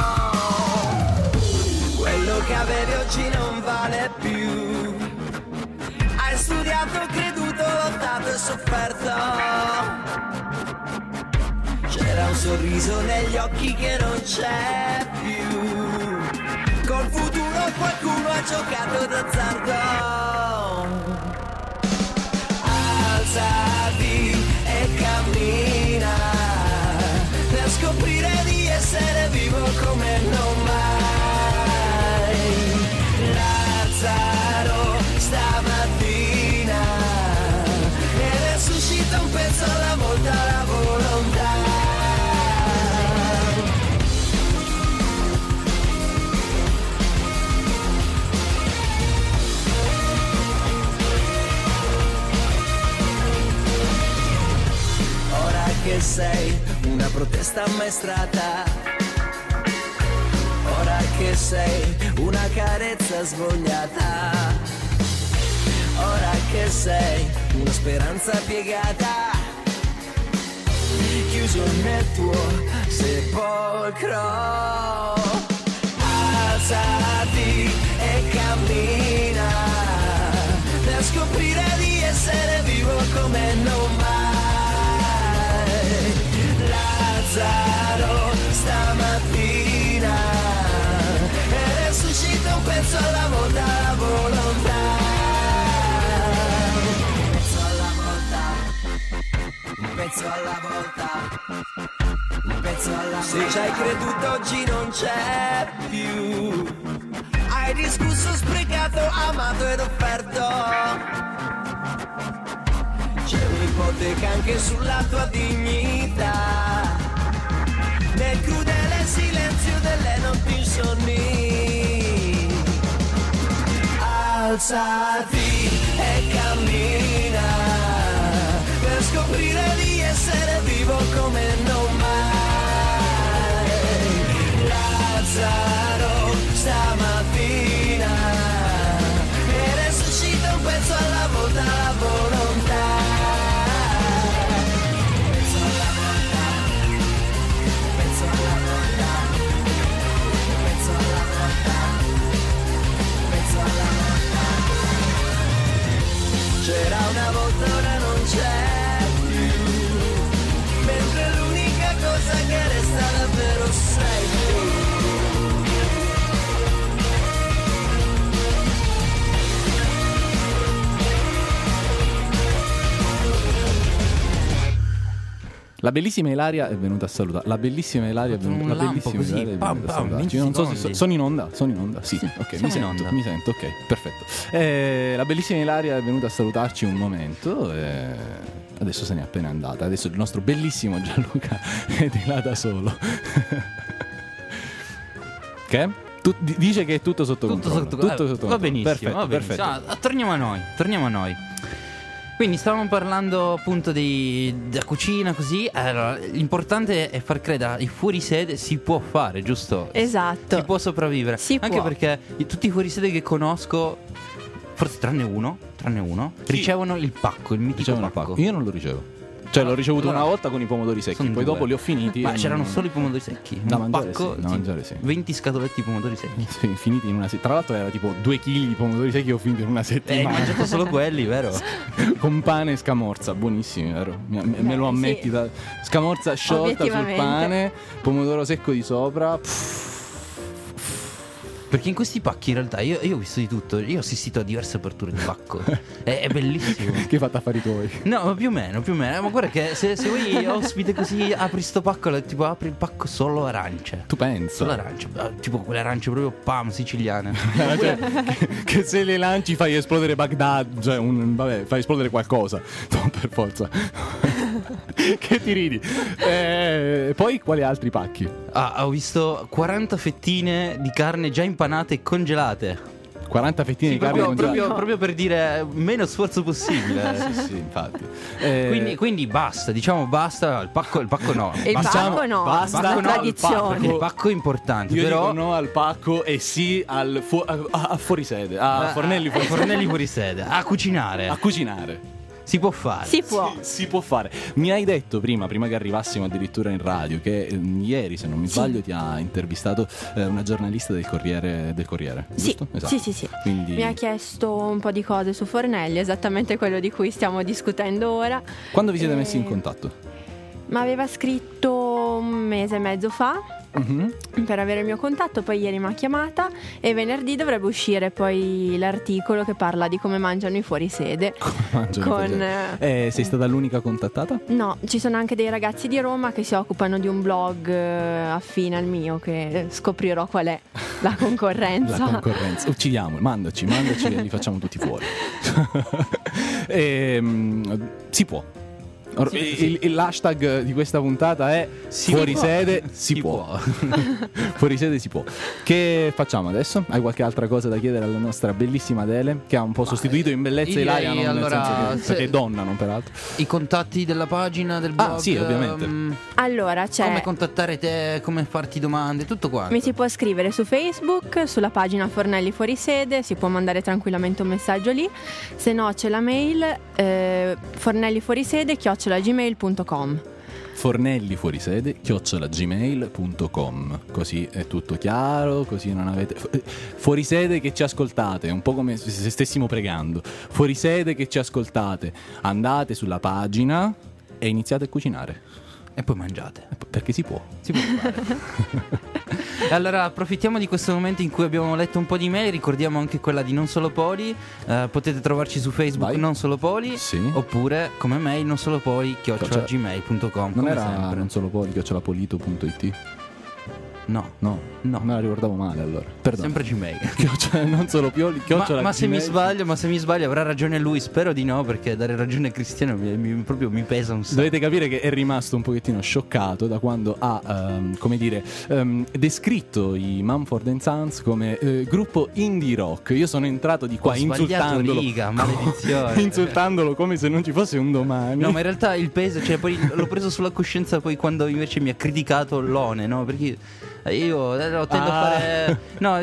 Quello che avevi oggi non vale più, hai studiato, creduto, lottato e sofferto. C'era un sorriso negli occhi che non c'è più, col futuro qualcuno ha giocato d'azzardo. Alzati e cammina per scoprire di essere vivo come non mai. Lazzaro stamattina e resuscita un pezzo alla volta la volontà. Che sei una protesta ammaestrata, ora che sei una carezza svogliata, ora che sei una speranza piegata, chiuso nel tuo sepolcro. Alzati e cammina per scoprire di essere vivo come non mai. Lazzaro stamattina e resuscita un pezzo alla volta la volontà. Un pezzo alla volta, un pezzo alla volta, un pezzo alla volta. Se ci hai creduto oggi non c'è più, hai discusso, sprecato, amato ed offerto. C'è un'ipoteca anche sulla tua dignità, nel crudele silenzio delle notti insonni. Alzati e cammina per scoprire di essere vivo come non mai. Lazzaro stamattina e resuscita un pezzo alla volta la volontà. C'era una volta, ora non c'è più, mentre l'unica cosa che resta davvero sei tu. La bellissima Ilaria è venuta a salutare. La bellissima Ilaria è venuta, la bellissima Ilaria è venuta a salutarci. Non so se sono in onda. Sì, ok, mi sento, ok, perfetto. La bellissima Ilaria è venuta a salutarci un momento. Adesso se n'è appena andata. Adesso il nostro bellissimo Gianluca è di là da solo. Che? Dice che è tutto sotto controllo. Tutto sotto va controllo. benissimo, Perfetto. Torniamo a noi. Quindi stavamo parlando appunto della cucina, così. Allora, l'importante è far credere ai fuorisede si può fare, giusto? Esatto. Si può sopravvivere. Si Anche può. perché tutti i fuorisede che conosco, forse tranne uno, ricevono il pacco, il mitico Ricevono il pacco. pacco. Io non lo ricevo. Cioè l'ho ricevuto Allora, una volta con i pomodori secchi, sono poi due. dopo li ho finiti. Ma e c'erano non- solo i pomodori secchi. Da Un mangiare pacco, sì, da mangiare sì. 20 scatolette di pomodori secchi. Sì, finiti in una settimana. Tra l'altro era tipo 2 kg di pomodori secchi che ho finito in una Hai settimana. mangiato solo quelli, vero? Con pane e scamorza, buonissimi, vero? Me lo ammetti, sì. Scamorza sciolta sul Obiettivamente. pane, pomodoro secco di sopra. Perché in questi pacchi in realtà io ho visto di tutto. Io ho assistito a diverse aperture di pacco. È bellissimo. Che hai fatto affari tuoi? No, ma più o meno. Ma guarda che se vuoi ospite così, apri sto pacco, tipo apri il pacco solo arance. Tu pensa? Solo arance, tipo quelle arance proprio pam siciliane. Cioè, che se le lanci fai esplodere Baghdad, cioè vabbè, fai esplodere qualcosa. No, per forza. Che ti ridi? Poi quali altri pacchi? Ho visto 40 fettine di carne già impanate e congelate. 40 fettine Sì, di carne proprio, congelata. proprio per dire meno sforzo possibile. Sì, infatti. Quindi basta, diciamo basta. Il pacco no. Il Diciamo, pacco no, basta, la no, tradizione. Perché il pacco è importante. Io però dico no al pacco e sì al a fuorisede, a Fornelli fuorisede. Fornelli fuorisede. A cucinare. A cucinare. Si può fare. Si può. Si può fare. Mi hai detto prima che arrivassimo addirittura in radio, che ieri, se non mi sbaglio, ti ha intervistato una giornalista del Corriere, Sì, giusto? Esatto. sì. Quindi Mi ha chiesto un po' di cose su Fornelli, esattamente quello di cui stiamo discutendo ora. quando vi siete messi in contatto? Ma aveva scritto un mese e mezzo fa per avere il mio contatto, poi ieri mi ha chiamata e venerdì dovrebbe uscire poi l'articolo che parla di come mangiano i fuorisede. Sei stata l'unica contattata? No, ci sono anche dei ragazzi di Roma che si occupano di un blog affine al mio, che scoprirò qual è la concorrenza. La concorrenza. Uccidiamo, mandaci e li facciamo tutti fuori. Si può. L'hashtag di questa puntata è fuorisede si può. Fuorisede si può. Che facciamo adesso? Hai qualche altra cosa da chiedere alla nostra bellissima Adele, che ha un po' sostituito in bellezza Ilaria, non allora, nel senso che, perché è donna, non peraltro. I contatti della pagina del blog. Sì, ovviamente. Allora, c'è Come contattare te, come farti domande, tutto quanto. mi si può scrivere su Facebook, sulla pagina Fornelli Fuorisede, si può mandare tranquillamente un messaggio lì. Se no c'è la mail fornellifuorisede@gmail.com. fornellifuorisede@gmail.com. Così è tutto chiaro, così non avete fuorisede che ci ascoltate, è un po' come se stessimo pregando. Fuorisede che ci ascoltate, andate sulla pagina e iniziate a cucinare. E poi mangiate. Perché si può. Si può fare. E allora approfittiamo di questo momento in cui abbiamo letto un po' di mail. Ricordiamo anche quella di Non Solo Poli. Potete trovarci su Facebook. Vai. Non Solo Poli. Sì. Oppure come mail non solo poli @gmail.com. Non come era sempre. non solo poli @polito.it. No, No, No. me la ricordavo male allora. Perdono. sempre Gmail. Non solo pioli, Ma se mi sbaglio avrà ragione lui. Spero di no, perché dare ragione a Cristiano proprio mi pesa un sacco. Dovete capire che è rimasto un pochettino scioccato da quando ha, descritto i Mumford & Sons come gruppo indie rock. Io sono entrato di qua Ho sbagliato insultandolo. riga, maledizione. Insultandolo come se non ci fosse un domani. No, ma in realtà il peso, cioè poi l'ho preso sulla coscienza poi quando invece mi ha criticato Lone, no? Perché io tendo a fare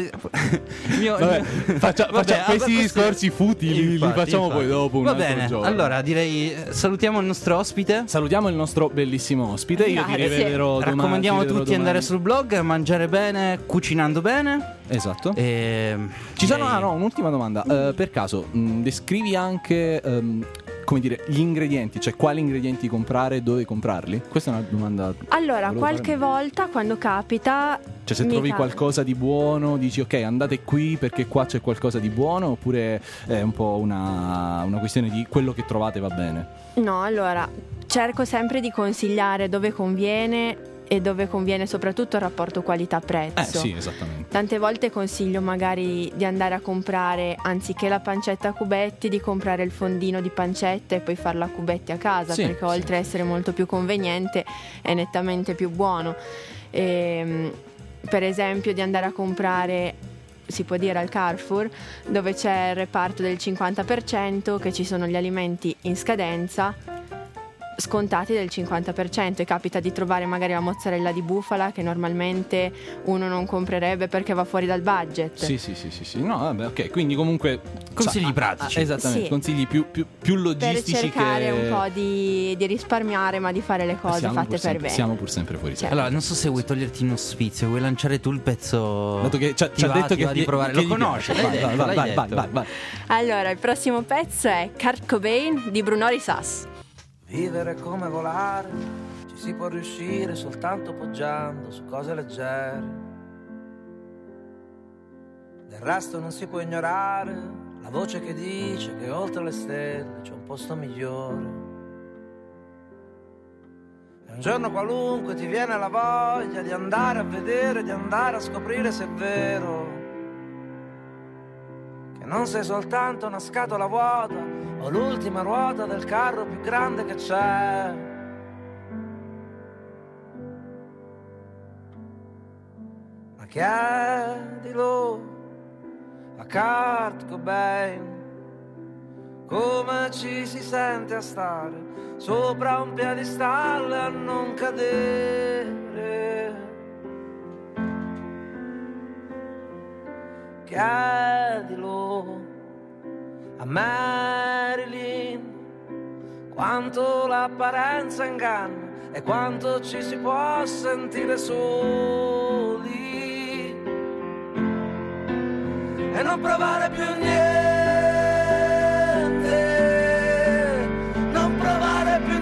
Vabbè, facciamo questi discorsi futili, li facciamo poi dopo un Va altro bene, giorno. allora direi salutiamo il nostro ospite. Salutiamo il nostro bellissimo ospite. Io ti Grazie. rivedrò domani. Raccomandiamo a ti rivedrò tutti di andare domani. sul blog, mangiare bene, cucinando bene. Esatto. Ci Ci sono, un'ultima domanda. Per caso, descrivi anche gli ingredienti, cioè quali ingredienti comprare e dove comprarli? Questa è una domanda. Allora, volevo qualche fare. volta quando capita, Cioè, se mi trovi capita. qualcosa di buono, dici ok, andate qui perché qua c'è qualcosa di buono, oppure è un po' una questione di quello che trovate va bene? No, allora, cerco sempre di consigliare dove conviene e dove conviene soprattutto il rapporto qualità-prezzo. Sì, esattamente. Tante volte consiglio magari di andare a comprare, anziché la pancetta a cubetti, di comprare il fondino di pancetta e poi farla a cubetti a casa, Sì, perché oltre a essere molto più conveniente è nettamente più buono. Per esempio di andare a comprare si può dire al Carrefour, dove c'è il reparto del 50%, che ci sono gli alimenti in scadenza scontati del 50%, e capita di trovare magari la mozzarella di bufala che normalmente uno non comprerebbe perché va fuori dal budget. Sì. No, vabbè, ok, quindi comunque consigli pratici. Esattamente, sì. Consigli più logistici, per cercare un po' di risparmiare, ma di fare le cose fatte per bene. Siamo pur sempre fuori sede. Allora, non so se vuoi toglierti uno spizio, vuoi lanciare tu il pezzo. Dato che ci ha detto che di provare. Lo conosci? Vai. Allora, il prossimo pezzo è Kurt Cobain di Bruno Risas. Vivere è come volare, ci si può riuscire soltanto poggiando su cose leggere. Del resto non si può ignorare la voce che dice che oltre le stelle c'è un posto migliore. E un giorno qualunque ti viene la voglia di andare a vedere, di andare a scoprire se è vero che non sei soltanto una scatola vuota o l'ultima ruota del carro più grande che c'è. Ma chiedilo a Kurt Cobain come ci si sente a stare sopra un piedistallo e a non cadere. Chiedilo a Marilyn quanto l'apparenza inganna e quanto ci si può sentire soli e non provare più niente, non provare più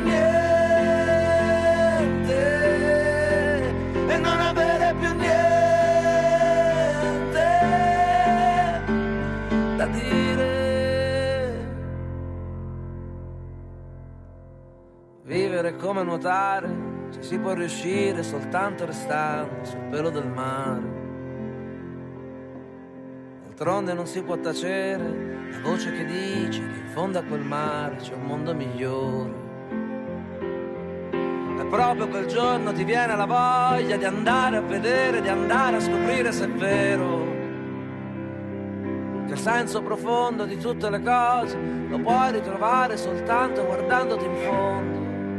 niente e non avere più niente da dire. Vivere è come nuotare, ci si può riuscire soltanto restando sul pelo del mare. D'altronde non si può tacere la voce che dice che in fondo a quel mare c'è un mondo migliore. E proprio quel giorno ti viene la voglia di andare a vedere, di andare a scoprire se è vero che il senso profondo di tutte le cose lo puoi ritrovare soltanto guardandoti in fondo.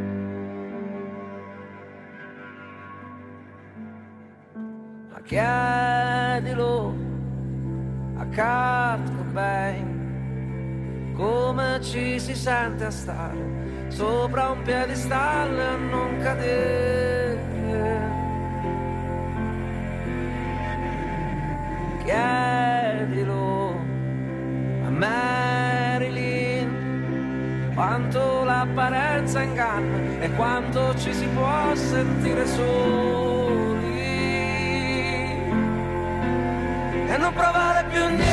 Ma chiedilo a Kurt Cobain come ci si sente a stare sopra un piedistallo e a non cadere. Chiedilo a Marilyn quanto l'apparenza inganna e quanto ci si può sentire soli e non provare più niente,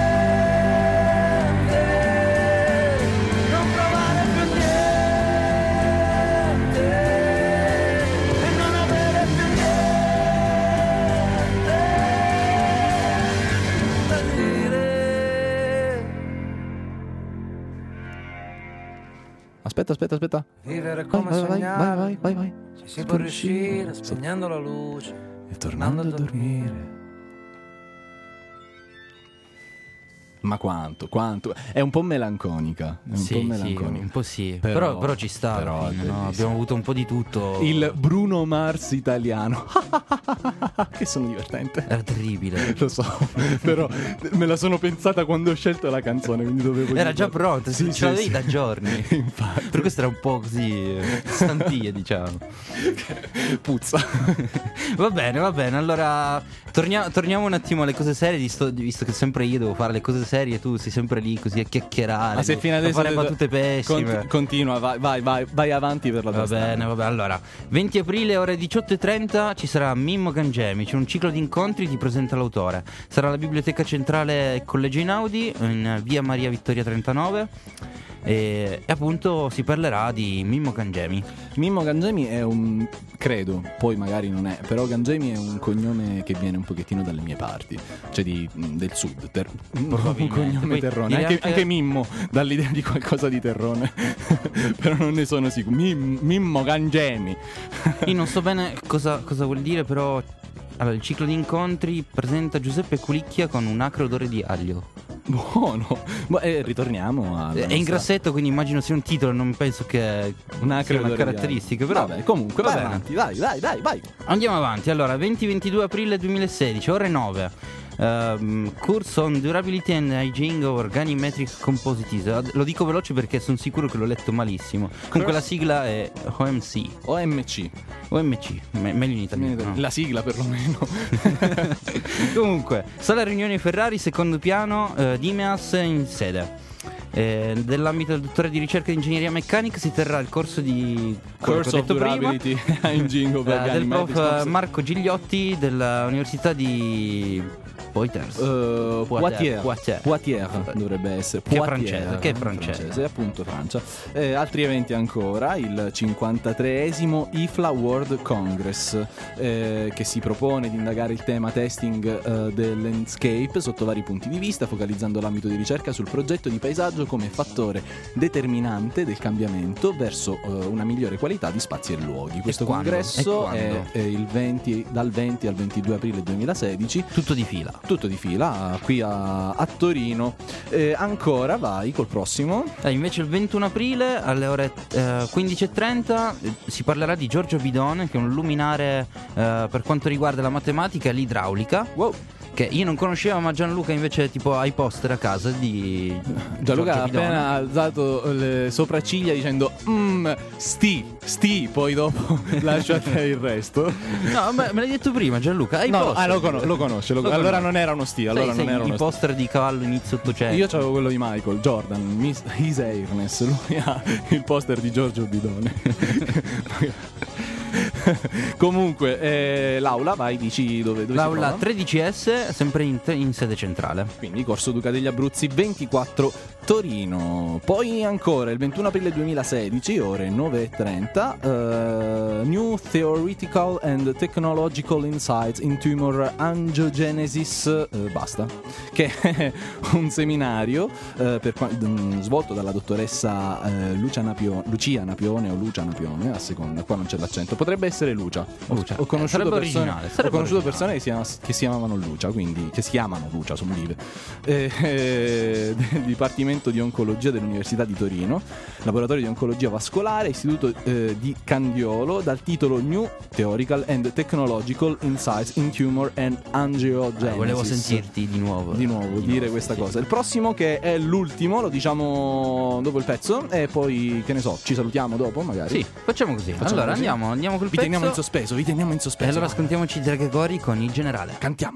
non provare più niente e non avere più niente da dire. Aspetta. Vivere come sognare, vai. ci si può riuscire spegnendo la luce E tornando a dormire. Ma quanto? È un po' melanconica. Un po' sì. Però ci sta. Però no? Abbiamo avuto un po' di tutto. Il Bruno Mars italiano. Che sono divertente. Era terribile. Lo so, però me la sono pensata quando ho scelto la canzone, quindi dovevo. Era già pronta, ce l'avevi da giorni. Infatti. Per questo era un po' così stantile, diciamo. Puzza. Va bene. Allora torniamo un attimo alle cose serie, visto che sempre io devo fare le cose serie, tu sei sempre lì così a chiacchierare. Ma se fino adesso fare battute pessime. Continua, vai avanti per la tua strada. Va bene. Allora, 20 aprile ore 18:30 ci sarà Mimmo Gangemi, c'è un ciclo di incontri, ti presenta l'autore. Sarà alla Biblioteca Centrale Collegio Einaudi, in via Maria Vittoria 39. E appunto si parlerà di Mimmo Gangemi. Mimmo Gangemi è un, credo, poi magari non è, però Gangemi è un cognome che viene un pochettino dalle mie parti, cioè del sud, un cognome poi terrone, anche Mimmo dall'idea di qualcosa di terrone. Però non ne sono sicuro. Mimmo Gangemi. Io non so bene cosa vuol dire, però Allora, il ciclo di incontri presenta Giuseppe Culicchia con un acre odore di aglio. Buono. Ritorniamo a. È in grassetto, quindi immagino sia un titolo, non penso che una caratteristica, però vabbè, comunque vai avanti, vai. Andiamo avanti. Allora, 20-22 aprile 2016, ore 9. Course on Durability and Hygiene of Organic Metric Composites. Lo dico veloce perché sono sicuro che l'ho letto malissimo. Comunque la sigla è OMC, meglio in italiano, no? La sigla perlomeno. Comunque, sala riunioni Ferrari, secondo piano di Imeas in sede. Nell'ambito del dottore di ricerca di ingegneria meccanica si terrà il corso di Course of Durability Hygiene of Organic del prof Marco Gigliotti dell'Università di Poitiers, dovrebbe essere che è francese, appunto Francia. Altri eventi ancora, il 53esimo IFLA World Congress, che si propone di indagare il tema testing del landscape sotto vari punti di vista, focalizzando l'ambito di ricerca sul progetto di paesaggio come fattore determinante del cambiamento verso una migliore qualità di spazi e luoghi. Questo congresso è dal 20 al 22 aprile 2016. Tutto di fila qui a Torino. Ancora vai col prossimo. Invece il 21 aprile alle ore 15:30 si parlerà di Giorgio Bidone, che è un luminare per quanto riguarda la matematica e l'idraulica. Wow. Che io non conoscevo, ma Gianluca invece tipo ha i poster a casa di Gianluca ha appena alzato le sopracciglia dicendo sti, poi dopo lasciate il resto. No, me l'hai detto prima, Gianluca, hai poster. Lo conosce. Allora non era uno sti, i poster di cavallo inizio 800. Io c'avevo quello di Michael Jordan, His Airness, lui ha il poster di Giorgio Bidone. Comunque l'aula, vai, dici dove l'aula 13S, sempre in sede centrale. Quindi Corso Duca degli Abruzzi 24 Torino. Poi ancora il 21 aprile 2016, ore 9:30, New Theoretical and Technological Insights in Tumor Angiogenesis, basta, che è un seminario svolto dalla dottoressa Lucia Napione, a seconda, qua non c'è l'accento, potrebbe essere Lucia. Ho conosciuto persone che si chiamavano Lucia, quindi che si chiamano Lucia, sono vive, del Dipartimento di Oncologia dell'Università di Torino, laboratorio di oncologia vascolare, istituto di Candiolo, dal titolo New Theoretical and Technological Insights in Tumor and Angiogenesis. Volevo sentirti di nuovo dire questa cosa. Il prossimo, che è l'ultimo, lo diciamo dopo il pezzo, e poi che ne so, ci salutiamo dopo magari. Sì, facciamo così. Allora andiamo col pezzo. Vi teniamo in sospeso. E allora ascoltiamoci Tre Gregori con Il Generale. Cantiamo.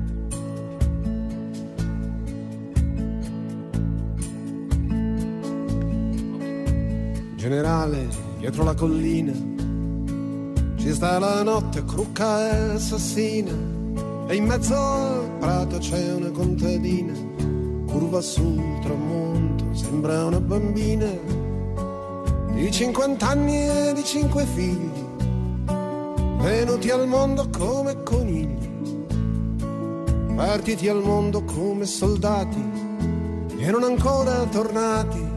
Generale, dietro la collina ci sta la notte crucca e assassina, e in mezzo al prato c'è una contadina, curva sul tramonto, sembra una bambina di 50 anni e di 5 figli, venuti al mondo come conigli, partiti al mondo come soldati e non ancora tornati.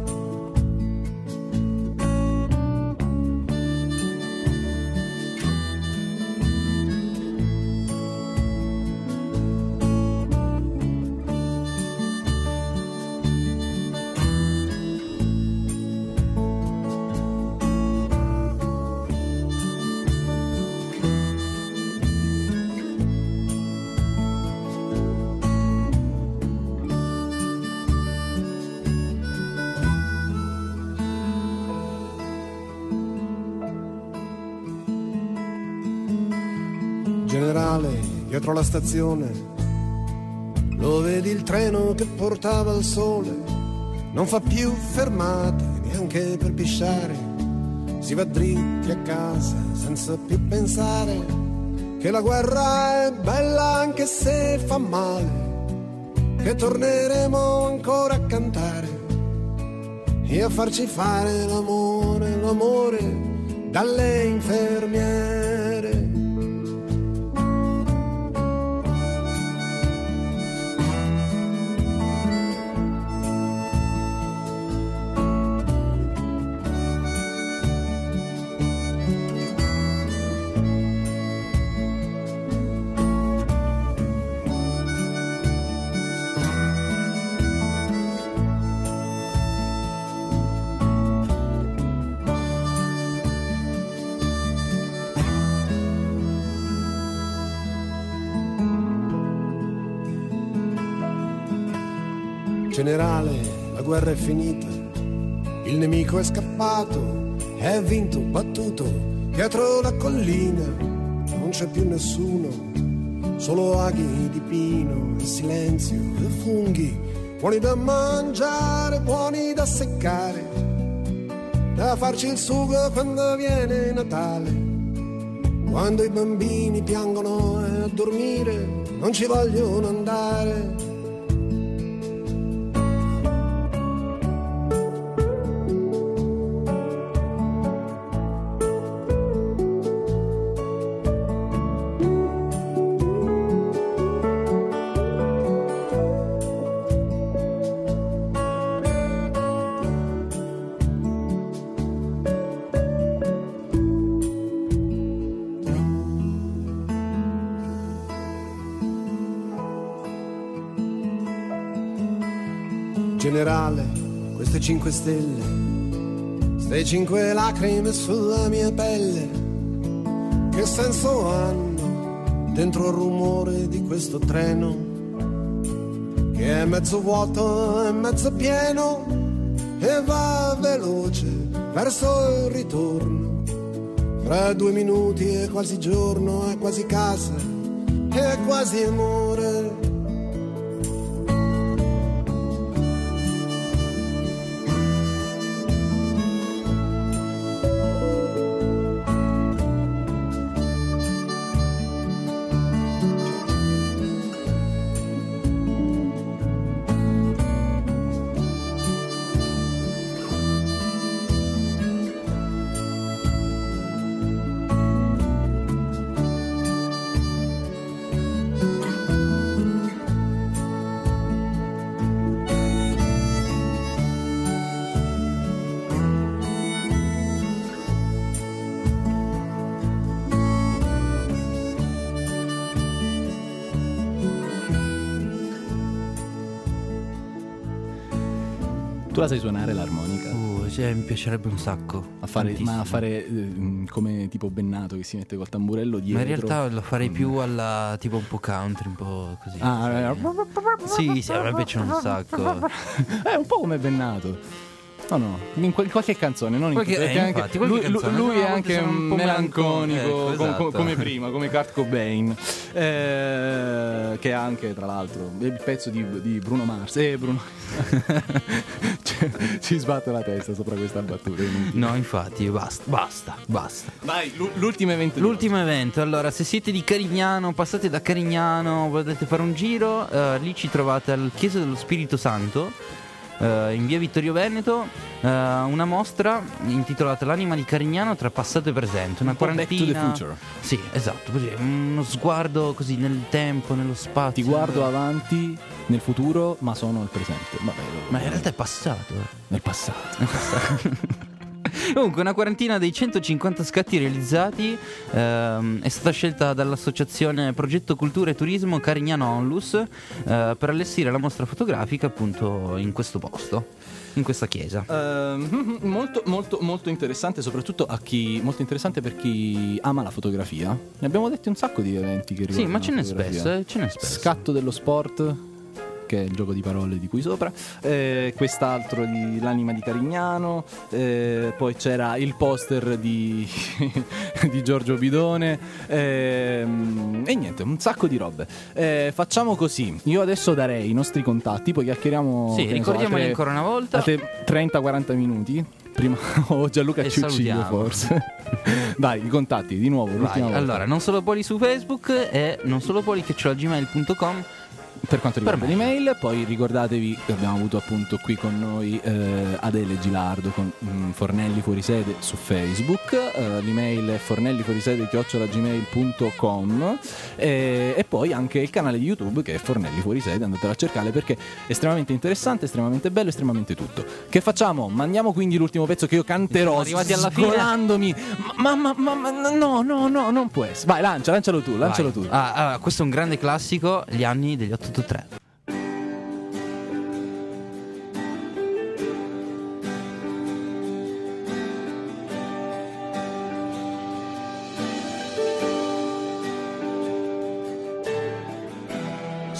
Generale, dietro la stazione, lo vedi il treno che portava il sole, non fa più fermate neanche per pisciare, si va dritti a casa senza più pensare che la guerra è bella anche se fa male, che torneremo ancora a cantare e a farci fare l'amore dalle infermiere. Generale, la guerra è finita, il nemico è scappato, è vinto, battuto, dietro la collina non c'è più nessuno, solo aghi di pino e silenzio e funghi, buoni da mangiare, buoni da seccare, da farci il sugo quando viene Natale, quando i bambini piangono a dormire, non ci vogliono andare. Generale, queste 5 stelle, ste 5 lacrime sulla mia pelle, che senso hanno dentro il rumore di questo treno, che è mezzo vuoto e mezzo pieno, e va veloce verso il ritorno, fra 2 minuti è quasi giorno, è quasi casa, è quasi amore. Tu la sai suonare l'armonica? Cioè, mi piacerebbe un sacco. A fare come tipo Bennato che si mette col tamburello dietro. Ma in realtà lo farei più alla tipo un po' country, un po' così. Sì, a me piace un sacco. È un po' come Bennato. No, in qualche canzone, non in perché anche lui è anche un melanconico, esatto. come prima, come Kurt Cobain, che è anche tra l'altro il pezzo di Bruno Mars. Bruno ci sbatte la testa sopra questa battuta. No, infatti, basta. Vai, l'ultimo evento. Allora, se siete di Carignano, passate da Carignano, volete fare un giro, lì ci trovate al Chiesa dello Spirito Santo, in via Vittorio Veneto, una mostra intitolata L'anima di Carignano tra passato e presente, una quarantina. Back to the future. Sì, esatto, così, uno sguardo così nel tempo, nello spazio. Ti guardo avanti nel futuro, ma sono al presente. Vabbè, ma in realtà è passato. Nel passato. Comunque una quarantina dei 150 scatti realizzati è stata scelta dall'associazione Progetto Cultura e Turismo Carignano Onlus per allestire la mostra fotografica appunto in questo posto, in questa chiesa. Molto interessante, soprattutto molto interessante per chi ama la fotografia. Ne abbiamo detti un sacco di eventi che riguardano. Sì, ma ce n'è spesso. Scatto dello sport, che è il gioco di parole di qui sopra, quest'altro di L'anima di Carignano, poi c'era il poster di Giorgio Bidone, e niente, un sacco di robe. Facciamo così, io adesso darei i nostri contatti, poi chiacchieriamo. Sì, ricordiamoli ancora una volta. 30-40 minuti. Prima Gianluca ci uccide forse. Dai, i contatti di nuovo. Allora, non solo poli su Facebook e non solo poli@gmail.com per quanto riguarda l'email. Poi ricordatevi che abbiamo avuto appunto qui con noi Adele Gilardo con Fornelli Fuorisede su Facebook, l'email è fornellifuorisede@gmail.com, e poi anche il canale di YouTube che è Fornelli Fuorisede, andatelo a cercare perché è estremamente interessante, estremamente bello, estremamente tutto. Che facciamo? Mandiamo quindi l'ultimo pezzo che io canterò arrivati alla fine, sgolandomi. Ma no, non può essere. Vai, lancialo tu. Questo è un grande classico, gli anni degli 883.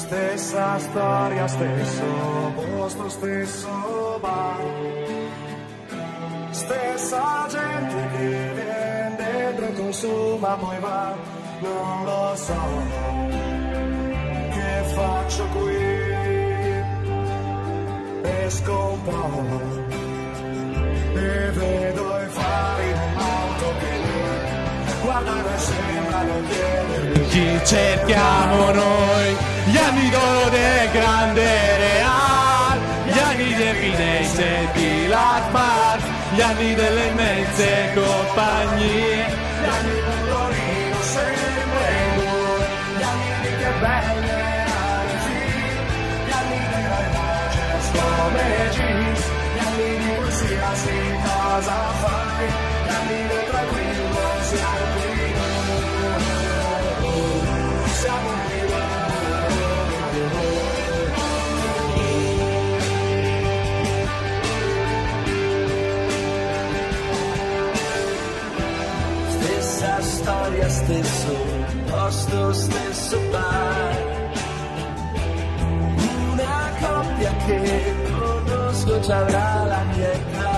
Stessa storia, stesso posto, stesso bar. Stessa gente che viene dentro e consuma, poi va. Non lo so che faccio qui. Esco un po' e vedo i fari in un'auto che guardano e sembrano chiedermi chi cerchiamo noi. Gli anni d'oro del grande Real, gli anni del Firenze di Lakmar, gli anni delle immense compagnie, gli anni del Torino sempre noi, gli anni di che belle anzi, gli anni dei Rangers come jeans, gli anni di qualsiasi cosa fai, gli anni del tranquillo siamo qui noi, siamo qui. Storia, stesso posto, stesso bar. Una coppia che conosco già avrà la mia età.